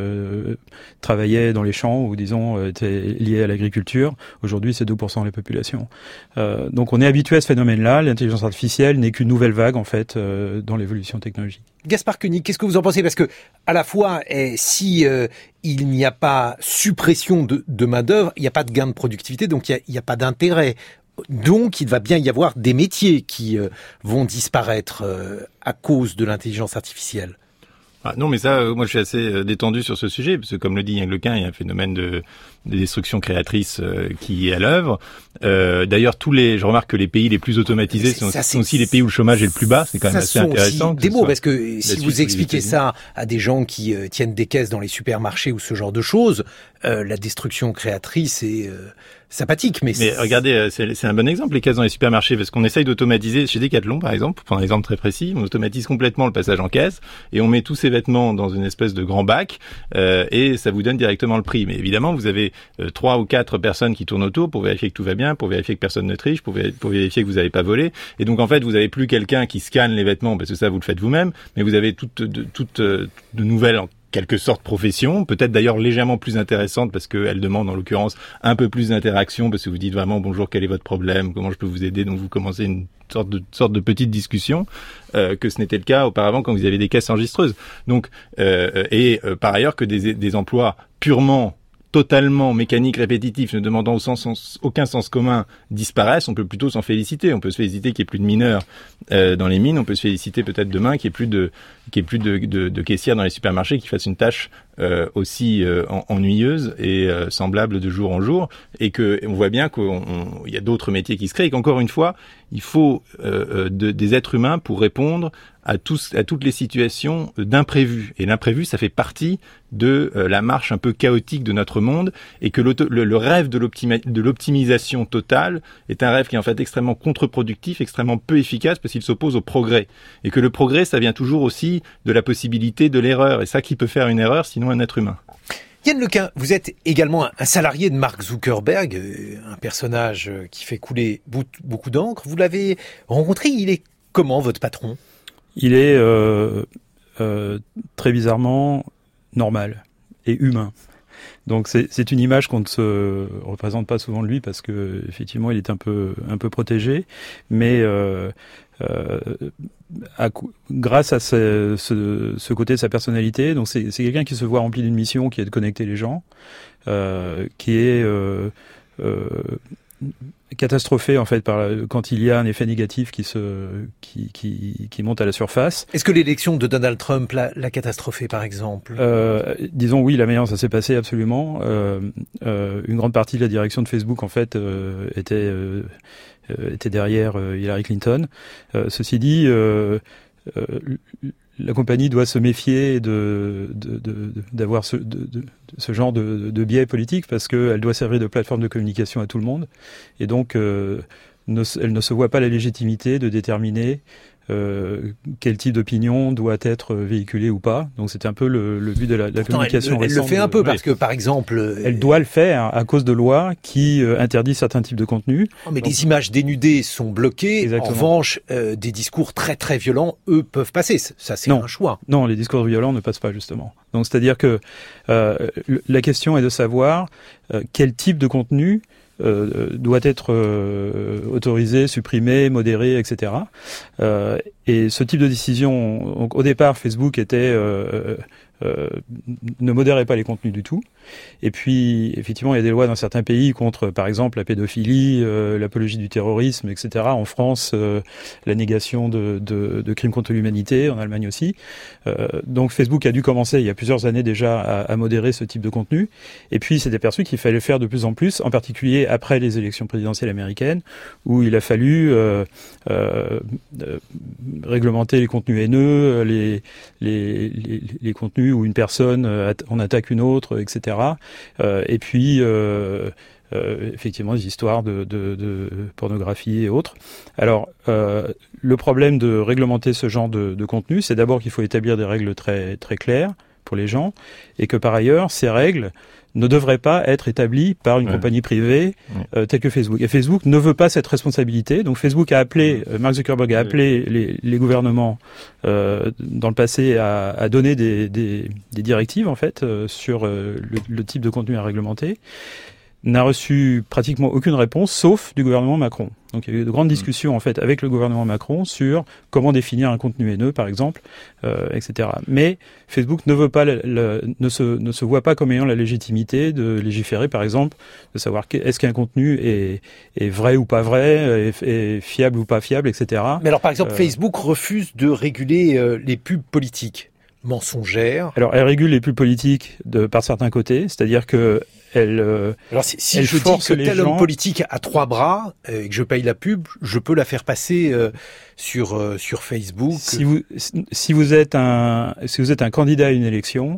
[SPEAKER 3] travaillait dans les champs ou disons était liée à l'agriculture. Aujourd'hui, c'est 2% de la population. Donc on est habitué à ce phénomène-là. L'intelligence artificielle n'est qu'une nouvelle vague en fait dans l'évolution technologique.
[SPEAKER 2] Gaspard Koenig, qu'est-ce que vous en pensez? Parce que à la fois, si il n'y a pas suppression de main-d'œuvre, il n'y a pas de gain de productivité, donc il n'y a pas d'intérêt. Donc, il va bien y avoir des métiers qui vont disparaître à cause de l'intelligence artificielle.
[SPEAKER 4] Ah, non, mais ça, moi, je suis assez détendu sur ce sujet, parce que comme le dit Yann Lequin, il y a un phénomène de destruction créatrice qui est à l'œuvre. D'ailleurs, je remarque que les pays les plus automatisés sont aussi les pays où le chômage est le plus bas. C'est quand même assez intéressant.
[SPEAKER 2] Des mots, parce que si vous expliquez ça à des gens qui tiennent des caisses dans les supermarchés ou ce genre de choses, la destruction créatrice est sympathique. Mais
[SPEAKER 4] regardez, c'est un bon exemple, les caisses dans les supermarchés, parce qu'on essaye d'automatiser chez Decathlon, par exemple, pour prendre un exemple très précis, on automatise complètement le passage en caisse et on met tous ces vêtements dans une espèce de grand bac et ça vous donne directement le prix. Mais évidemment, vous avez 3 ou 4 personnes qui tournent autour pour vérifier que tout va bien, pour vérifier que personne ne triche, pour vérifier que vous n'avez pas volé. Et donc en fait, vous n'avez plus quelqu'un qui scanne les vêtements, parce que ça vous le faites vous-même, mais vous avez toutes de nouvelles quelque sorte profession, peut-être d'ailleurs légèrement plus intéressante parce qu'elle demande en l'occurrence un peu plus d'interaction, parce que vous dites vraiment bonjour, quel est votre problème, comment je peux vous aider, donc vous commencez une sorte de petite discussion que ce n'était le cas auparavant quand vous aviez des caisses enregistreuses. Donc par ailleurs que des emplois purement totalement mécaniques, répétitifs, ne demandant aucun sens commun disparaissent, on peut plutôt s'en féliciter. On peut se féliciter qu'il n'y ait plus de mineurs dans les mines, on peut se féliciter peut-être demain qu'il n'y ait plus de caissières dans les supermarchés qui fassent une tâche aussi ennuyeuse et semblable de jour en jour, et que on voit bien qu'il y a d'autres métiers qui se créent, et qu'encore une fois, il faut des êtres humains pour répondre à toutes les situations d'imprévu. Et l'imprévu, ça fait partie de la marche un peu chaotique de notre monde, et que le rêve de l'optimisation totale est un rêve qui est en fait extrêmement contre-productif, extrêmement peu efficace, parce qu'il s'oppose au progrès. Et que le progrès, ça vient toujours aussi de la possibilité de l'erreur. Et ça, qui peut faire une erreur, sinon un être humain?
[SPEAKER 2] Yann Lequin, vous êtes également un salarié de Mark Zuckerberg, un personnage qui fait couler beaucoup d'encre. Vous l'avez rencontré, il est comment, votre patron?
[SPEAKER 3] Il est très bizarrement normal et humain. Donc c'est une image qu'on ne se représente pas souvent de lui, parce que effectivement il est un peu protégé, mais grâce à ce côté de sa personnalité, donc c'est quelqu'un qui se voit rempli d'une mission qui est de connecter les gens, qui est catastrophé en fait quand il y a un effet négatif qui monte à la surface.
[SPEAKER 2] Est-ce que l'élection de Donald Trump l'a catastrophé, par exemple?
[SPEAKER 3] Disons oui, la manière dont ça s'est passé, absolument. Une grande partie de la direction de Facebook en fait était derrière Hillary Clinton. Ceci dit, la compagnie doit se méfier d'avoir ce genre de biais politique, parce qu'elle doit servir de plateforme de communication à tout le monde, et donc elle ne se voit pas la légitimité de déterminer quel type d'opinion doit être véhiculé ou pas. Donc c'était un peu le but de la communication récente.
[SPEAKER 2] Elle le fait un peu, parce que par exemple...
[SPEAKER 3] Elle doit le faire à cause de lois qui interdisent certains types de contenus.
[SPEAKER 2] Mais les images dénudées sont bloquées. Exactement. En revanche, des discours très très violents, eux, peuvent passer. Ça, c'est un choix.
[SPEAKER 3] Non, les discours violents ne passent pas, justement. Donc c'est-à-dire que la question est de savoir quel type de contenu doit être autorisé, supprimé, modéré, etc. Et ce type de décision, donc, au départ, Facebook ne modérait pas les contenus du tout. Et puis, effectivement, il y a des lois dans certains pays contre, par exemple, la pédophilie, l'apologie du terrorisme, etc. En France, la négation de crimes contre l'humanité, en Allemagne aussi. Donc Facebook a dû commencer, il y a plusieurs années déjà, à modérer ce type de contenu. Et puis, il s'est aperçu qu'il fallait le faire de plus en plus, en particulier après les élections présidentielles américaines, où il a fallu réglementer les contenus haineux, les contenus contenu où une personne en attaque une autre, etc. Et puis effectivement des histoires de pornographie et autres. Alors le problème de réglementer ce genre de contenu, c'est d'abord qu'il faut établir des règles très très claires pour les gens, et que par ailleurs ces règles ne devraient pas être établies par une compagnie privée telle que Facebook. Et Facebook ne veut pas cette responsabilité. Donc Facebook a appelé, Mark Zuckerberg a appelé les gouvernements dans le passé à donner des directives en fait sur le type de contenu à réglementer. N'a reçu pratiquement aucune réponse, sauf du gouvernement Macron. Donc il y a eu de grandes discussions en fait avec le gouvernement Macron sur comment définir un contenu haineux, par exemple, etc. Mais Facebook ne veut pas, ne se voit pas comme ayant la légitimité de légiférer, par exemple, de savoir est-ce qu'un contenu est vrai ou pas vrai, est fiable ou pas fiable, etc.
[SPEAKER 2] Mais alors, par exemple, Facebook refuse de réguler les pubs politiques mensongères.
[SPEAKER 3] Alors, elle régule les pubs politiques par certains côtés, c'est-à-dire que
[SPEAKER 2] alors si je dis que tel homme politique a 3 bras et que je paye la pub, je peux la faire passer sur Facebook.
[SPEAKER 3] Si vous êtes un candidat à une élection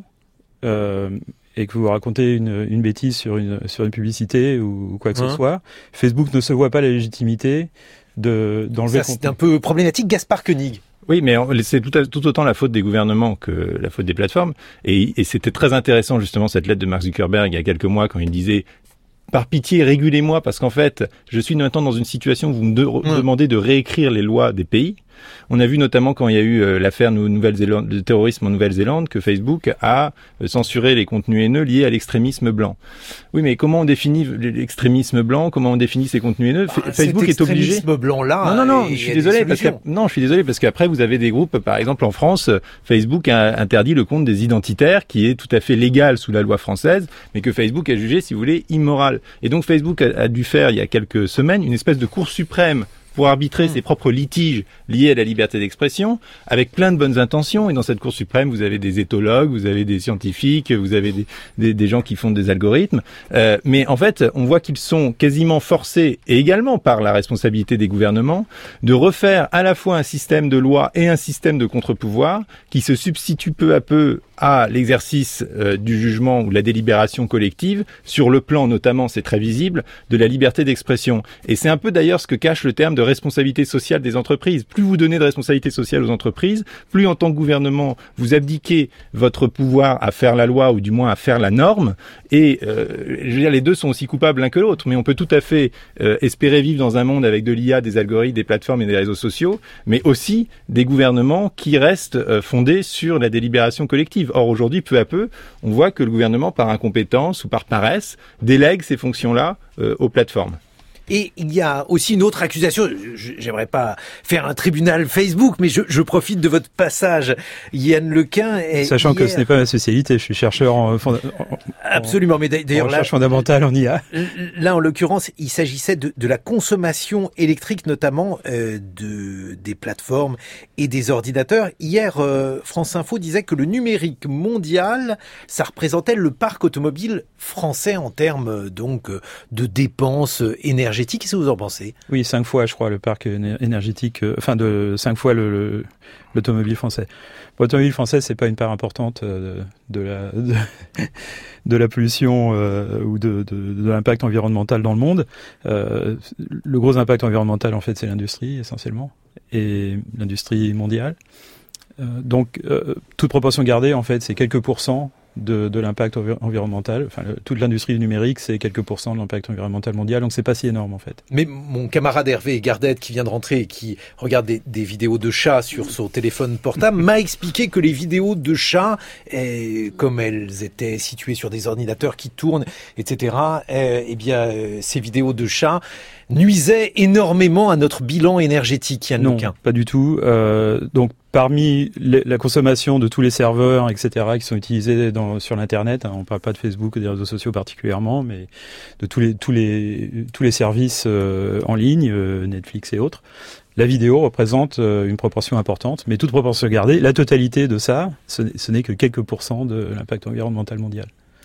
[SPEAKER 3] et que vous racontez une bêtise sur une publicité ou quoi que ce soit, Facebook ne se voit pas la légitimité d'enlever le contenu.
[SPEAKER 2] C'est un peu problématique. Gaspard Koenig.
[SPEAKER 4] Oui, mais c'est tout autant la faute des gouvernements que la faute des plateformes. Et c'était très intéressant, justement, cette lettre de Mark Zuckerberg il y a quelques mois, quand il disait « Par pitié, régulez-moi, parce qu'en fait, je suis maintenant dans une situation où vous me demandez de réécrire les lois des pays. » On a vu notamment quand il y a eu l'affaire de terrorisme en Nouvelle-Zélande que Facebook a censuré les contenus haineux liés à l'extrémisme blanc. Oui, mais comment on définit l'extrémisme blanc? Comment on définit ces contenus haineux? Facebook est obligé.
[SPEAKER 2] L'extrémisme blanc là.
[SPEAKER 4] Non, je suis désolé parce qu'après vous avez des groupes, par exemple en France, Facebook a interdit le compte des identitaires, qui est tout à fait légal sous la loi française, mais que Facebook a jugé, si vous voulez, immoral. Et donc Facebook a dû faire il y a quelques semaines une espèce de cour suprême pour arbitrer ses propres litiges liés à la liberté d'expression, avec plein de bonnes intentions. Et dans cette Cour suprême, vous avez des éthologues, vous avez des scientifiques, vous avez des gens qui font des algorithmes. Mais en fait, on voit qu'ils sont quasiment forcés, et également par la responsabilité des gouvernements, de refaire à la fois un système de loi et un système de contre-pouvoir qui se substitue peu à peu à l'exercice du jugement ou de la délibération collective, sur le plan notamment, c'est très visible, de la liberté d'expression. Et c'est un peu d'ailleurs ce que cache le terme de responsabilité sociale des entreprises. Plus vous donnez de responsabilité sociale aux entreprises, plus en tant que gouvernement, vous abdiquez votre pouvoir à faire la loi ou du moins à faire la norme. Et je veux dire, les deux sont aussi coupables l'un que l'autre. Mais on peut tout à fait espérer vivre dans un monde avec de l'IA, des algorithmes, des plateformes et des réseaux sociaux, mais aussi des gouvernements qui restent fondés sur la délibération collective. Or, aujourd'hui, peu à peu, on voit que le gouvernement, par incompétence ou par paresse, délègue ces fonctions-là aux plateformes.
[SPEAKER 2] Et il y a aussi une autre accusation. J'aimerais pas faire un tribunal Facebook, mais je profite de votre passage, Yann Lequin.
[SPEAKER 3] Sachant que ce n'est pas ma spécialité, je suis chercheur
[SPEAKER 2] absolument, mais d'ailleurs
[SPEAKER 3] recherche fondamentale en IA.
[SPEAKER 2] Là, en l'occurrence, il s'agissait de la consommation électrique, notamment des plateformes et des ordinateurs. Hier, France Info disait que le numérique mondial, ça représentait le parc automobile français en termes donc de dépenses énergétiques. Qu'est-ce que vous en pensez?
[SPEAKER 3] Oui, 5 fois, je crois, le parc énergétique, 5 fois l'automobile français. L'automobile français, c'est pas une part importante de la pollution ou de l'impact environnemental dans le monde. Le gros impact environnemental, en fait, c'est l'industrie, essentiellement, et l'industrie mondiale. Donc, toute proportion gardée, en fait, c'est quelques pourcents de l'impact environnemental. Enfin, toute l'industrie du numérique, c'est quelques pourcents de l'impact environnemental mondial, donc c'est pas si énorme en fait.
[SPEAKER 2] Mais mon camarade Hervé Gardette, qui vient de rentrer et qui regarde des vidéos de chats sur son téléphone portable, m'a expliqué que les vidéos de chats, comme elles étaient situées sur des ordinateurs qui tournent, etc., ces vidéos de chats nuisaient énormément à notre bilan énergétique, Yann Lequin.
[SPEAKER 3] Non, pas du tout. Donc, parmi la consommation de tous les serveurs, etc., qui sont utilisés sur l'Internet, on ne parle pas de Facebook ou des réseaux sociaux particulièrement, mais de tous les services en ligne, Netflix et autres, la vidéo représente une proportion importante, mais toute proportion gardée, la totalité de ça, ce n'est que quelques pourcents de l'impact environnemental mondial.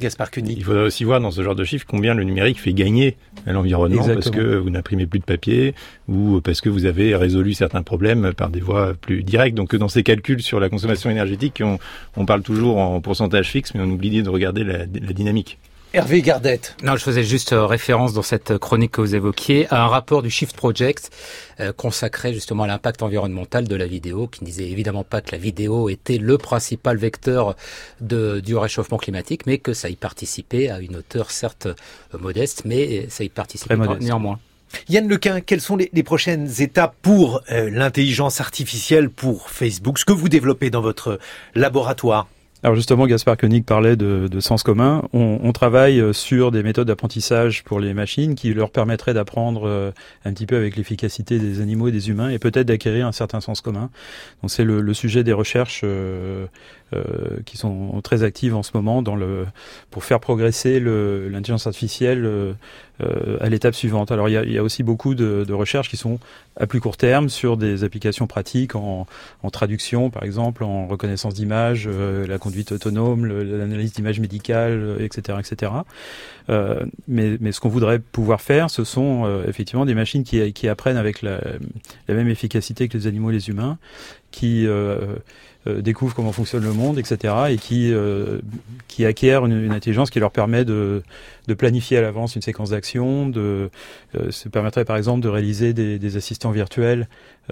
[SPEAKER 2] Gaspard Koenig.
[SPEAKER 4] Il faudrait aussi voir dans ce genre de chiffres combien le numérique fait gagner à l'environnement. Exactement. Parce que vous n'imprimez plus de papier ou parce que vous avez résolu certains problèmes par des voies plus directes. Donc dans ces calculs sur la consommation énergétique, on parle toujours en pourcentage fixe, mais on oublie de regarder la dynamique.
[SPEAKER 2] Hervé Gardette.
[SPEAKER 5] Non, je faisais juste référence dans cette chronique que vous évoquiez à un rapport du Shift Project consacré justement à l'impact environnemental de la vidéo, qui ne disait évidemment pas que la vidéo était le principal vecteur du réchauffement climatique, mais que ça y participait à une hauteur certes modeste, mais ça y participait néanmoins.
[SPEAKER 2] Yann Lequin, quelles sont les prochaines étapes pour l'intelligence artificielle pour Facebook, ce que vous développez dans votre laboratoire?
[SPEAKER 3] Alors justement, Gaspard Koenig parlait de sens commun. On travaille sur des méthodes d'apprentissage pour les machines qui leur permettraient d'apprendre un petit peu avec l'efficacité des animaux et des humains et peut-être d'acquérir un certain sens commun. Donc c'est le sujet des recherches qui sont très actives en ce moment pour faire progresser l'intelligence artificielle à l'étape suivante. Alors il y a aussi beaucoup de recherches qui sont à plus court terme sur des applications pratiques en traduction, par exemple, en reconnaissance d'images, la conduite autonome, l'analyse d'images médicales, etc., etc. Mais ce qu'on voudrait pouvoir faire, ce sont effectivement des machines qui apprennent avec la même efficacité que les animaux et les humains, qui découvrent comment fonctionne le monde, etc., et qui acquièrent une intelligence qui leur permet de planifier à l'avance une séquence d'actions, ça permettrait par exemple de réaliser des assistants virtuels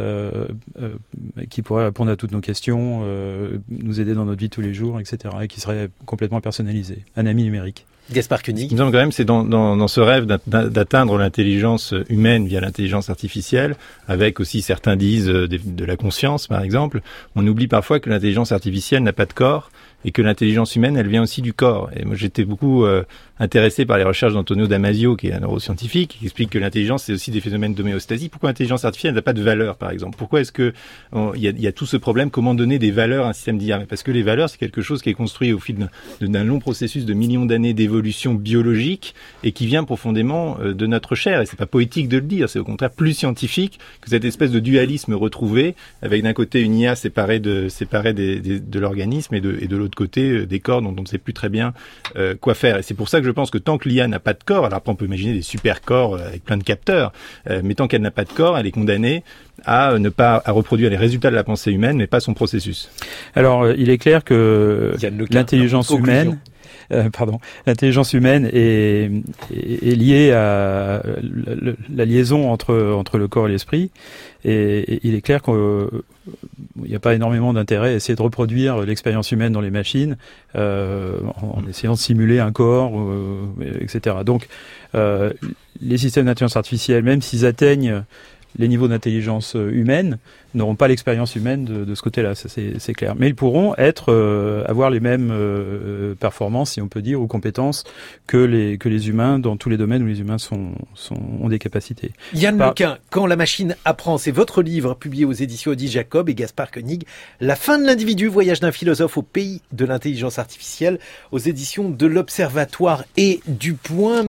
[SPEAKER 3] qui pourraient répondre à toutes nos questions, nous aider dans notre vie de tous les jours, etc., et qui seraient complètement personnalisés. Un ami numérique.
[SPEAKER 2] Gaspard Koenig.
[SPEAKER 4] Ce qui me semble quand même, c'est dans ce rêve d'atteindre l'intelligence humaine via l'intelligence artificielle, avec aussi certains disent de la conscience, par exemple, on oublie parfois que l'intelligence artificielle n'a pas de corps et que l'intelligence humaine, elle vient aussi du corps. Et moi, j'étais beaucoup intéressé par les recherches d'Antonio Damasio, qui est un neuroscientifique, qui explique que l'intelligence, c'est aussi des phénomènes d'homéostasie. Pourquoi l'intelligence artificielle n'a pas de valeur, par exemple? Pourquoi est-ce que il y a tout ce problème? Comment donner des valeurs à un système d'IA? Parce que les valeurs, c'est quelque chose qui est construit au fil d'un long processus de millions d'années d'évolution biologique et qui vient profondément de notre chair. Et c'est pas poétique de le dire, c'est au contraire plus scientifique que cette espèce de dualisme retrouvé, avec d'un côté une IA séparée de l'organisme et de l'autre côté des corps dont on ne sait plus très bien quoi faire. Et c'est pour ça que je pense que tant que l'IA n'a pas de corps, alors après on peut imaginer des super corps avec plein de capteurs, mais tant qu'elle n'a pas de corps, elle est condamnée à reproduire les résultats de la pensée humaine, mais pas son processus.
[SPEAKER 3] Alors il est clair que l'intelligence humaine l'intelligence humaine est liée à la liaison entre le corps et l'esprit. Et il est clair qu'il n'y a pas énormément d'intérêt à essayer de reproduire l'expérience humaine dans les machines en essayant de simuler un corps, etc. Donc, les systèmes d'intelligence artificielle, même s'ils atteignent les niveaux d'intelligence humaine, n'auront pas l'expérience humaine de ce côté-là, ça, c'est clair. Mais ils pourront avoir les mêmes performances, si on peut dire, ou compétences que les humains dans tous les domaines où les humains ont des capacités.
[SPEAKER 2] Yann Lequin, Quand la machine apprend, c'est votre livre publié aux éditions Odile Jacob et Gaspard Koenig. La fin de l'individu, voyage d'un philosophe au pays de l'intelligence artificielle aux éditions de l'Observatoire et du Point.